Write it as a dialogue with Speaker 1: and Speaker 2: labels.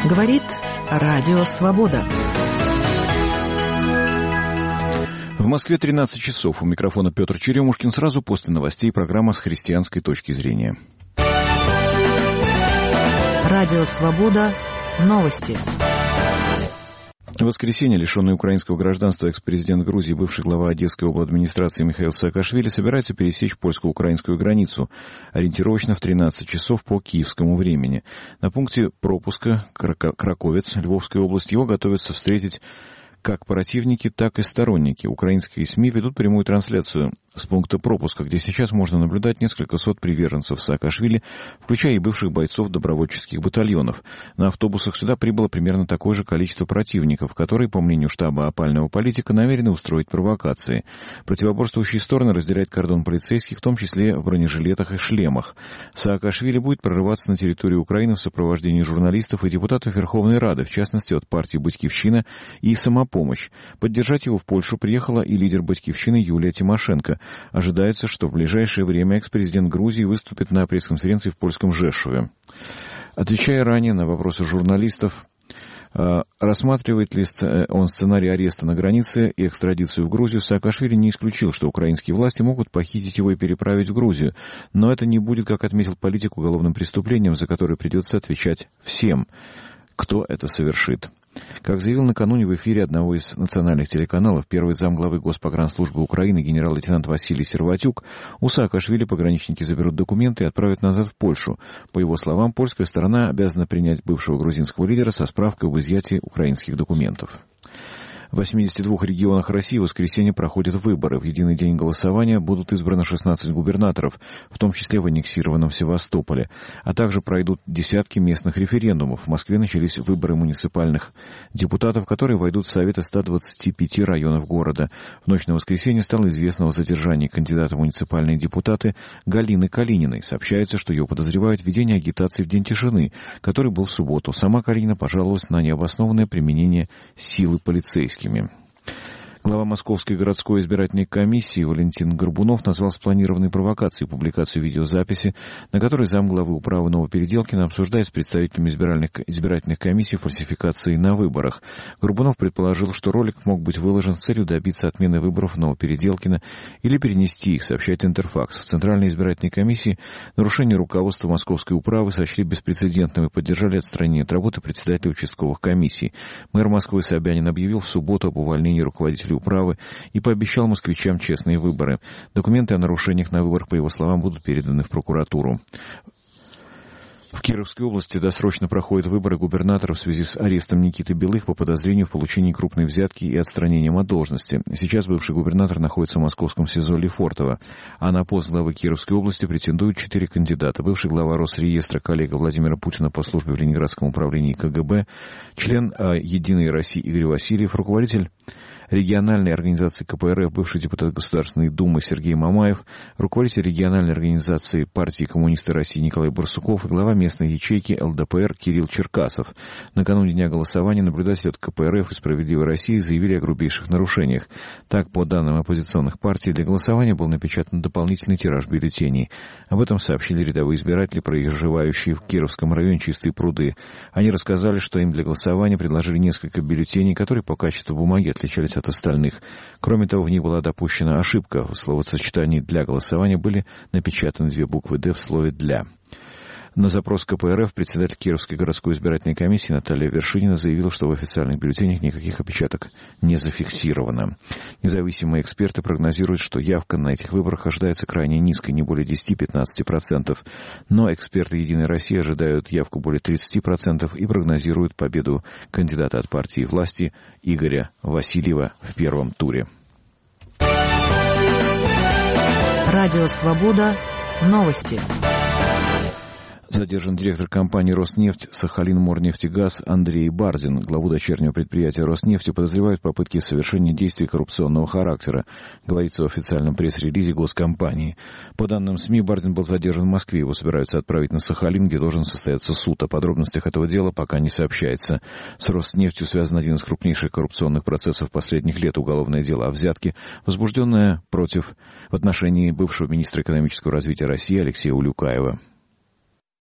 Speaker 1: Говорит Радио Свобода.
Speaker 2: В Москве 13 часов. У микрофона Петр Черемушкин. Сразу после новостей программа с христианской точки зрения.
Speaker 1: Радио Свобода. Новости.
Speaker 2: В воскресенье лишенный украинского гражданства экс-президент Грузии, бывший глава Одесской обладминистрации Михаил Саакашвили собирается пересечь польско-украинскую границу, ориентировочно в 13 часов по киевскому времени. На пункте пропуска Краковец, Львовская область, его готовятся встретить как противники, так и сторонники. Украинские СМИ ведут прямую трансляцию с пункта пропуска, где сейчас можно наблюдать несколько сот приверженцев Саакашвили, включая и бывших бойцов добровольческих батальонов. На автобусах сюда прибыло примерно такое же количество противников, которые, по мнению штаба опального политика, намерены устроить провокации. Противоборствующие стороны разделяют кордон полицейских, в том числе в бронежилетах и шлемах. Саакашвили будет прорываться на территорию Украины в сопровождении журналистов и депутатов Верховной Рады, в частности от партии «Батькивщина» и «Самопомощь». Поддержать его в Польшу приехала и лидер «Батькивщины» Юлия Тимошенко. Ожидается, что в ближайшее время экс-президент Грузии выступит на пресс-конференции в польском Жешуве. Отвечая ранее на вопросы журналистов, рассматривает ли он сценарий ареста на границе и экстрадицию в Грузию, Саакашвили не исключил, что украинские власти могут похитить его и переправить в Грузию. Но это не будет, как отметил политик, уголовным преступлением, за которое придется отвечать всем, кто это совершит. Как заявил накануне в эфире одного из национальных телеканалов первый замглавы Госпогранслужбы Украины генерал-лейтенант Василий Серватюк, у Саакашвили пограничники заберут документы и отправят назад в Польшу. По его словам, польская сторона обязана принять бывшего грузинского лидера со справкой об изъятии украинских документов. В 82 регионах России в воскресенье проходят выборы. В единый день голосования будут избраны 16 губернаторов, в том числе в аннексированном Севастополе. А также пройдут десятки местных референдумов. В Москве начались выборы муниципальных депутатов, которые войдут в советы 125 районов города. В ночь на воскресенье стало известно о задержании кандидата в муниципальные депутаты Галины Калининой. Сообщается, что ее подозревают в ведении агитации в День тишины, который был в субботу. Сама Калинина пожаловалась на необоснованное применение силы полицейских. Глава Московской городской избирательной комиссии Валентин Горбунов назвал спланированной провокацией публикацию видеозаписи, на которой замглавы управы Новопеределкина обсуждает с представителями избирательных комиссий фальсификации на выборах. Горбунов предположил, что ролик мог быть выложен с целью добиться отмены выборов Новопеределкина или перенести их, сообщает Интерфакс. В Центральной избирательной комиссии нарушение руководства Московской управы сочли беспрецедентным и поддержали отстранение от работы председателя участковых комиссий. Мэр Москвы Собянин объявил в субботу об увольнении руководителя управы и пообещал москвичам честные выборы. Документы о нарушениях на выборах, по его словам, будут переданы в прокуратуру. В Кировской области досрочно проходят выборы губернатора в связи с арестом Никиты Белых по подозрению в получении крупной взятки и отстранением от должности. Сейчас бывший губернатор находится в московском СИЗО Лефортово, а на пост главы Кировской области претендуют 4 кандидата. Бывший глава Росреестра, коллега Владимира Путина по службе в Ленинградском управлении КГБ, член «Единой России» Игорь Васильев, руководитель региональной организации КПРФ, бывший депутат Государственной Думы Сергей Мамаев, руководитель региональной организации партии «Коммунисты России» Николай Барсуков и глава местной ячейки ЛДПР Кирилл Черкасов. Накануне дня голосования наблюдатели от КПРФ и «Справедливой России» заявили о грубейших нарушениях. Так, по данным оппозиционных партий, для голосования был напечатан дополнительный тираж бюллетеней. Об этом сообщили рядовые избиратели, проживающие в Кировском районе Чистые пруды. Они рассказали, что им для голосования предложили несколько бюллетеней, которые по качеству бумаги отличались от остальных. Кроме того, в них была допущена ошибка. В словосочетании «для голосования» были напечатаны 2 буквы «Д» в слове «для». На запрос КПРФ председатель Кировской городской избирательной комиссии Наталья Вершинина заявила, что в официальных бюллетенях никаких опечаток не зафиксировано. Независимые эксперты прогнозируют, что явка на этих выборах ожидается крайне низкой, не более 10-15%. Но эксперты «Единой России» ожидают явку более 30% и прогнозируют победу кандидата от партии власти Игоря Васильева в первом туре.
Speaker 1: Радио «Свобода». Новости.
Speaker 2: Задержан директор компании «Роснефть» «Сахалинморнефтегаз» Андрей Бардин. Главу дочернего предприятия «Роснефти» подозревают в попытке совершения действий коррупционного характера, говорится в официальном пресс-релизе госкомпании. По данным СМИ, Бардин был задержан в Москве. Его собираются отправить на Сахалин, где должен состояться суд. О подробностях этого дела пока не сообщается. С «Роснефтью» связан один из крупнейших коррупционных процессов последних лет — уголовное дело о взятке, возбужденное в отношении бывшего министра экономического развития России Алексея Улюкаева.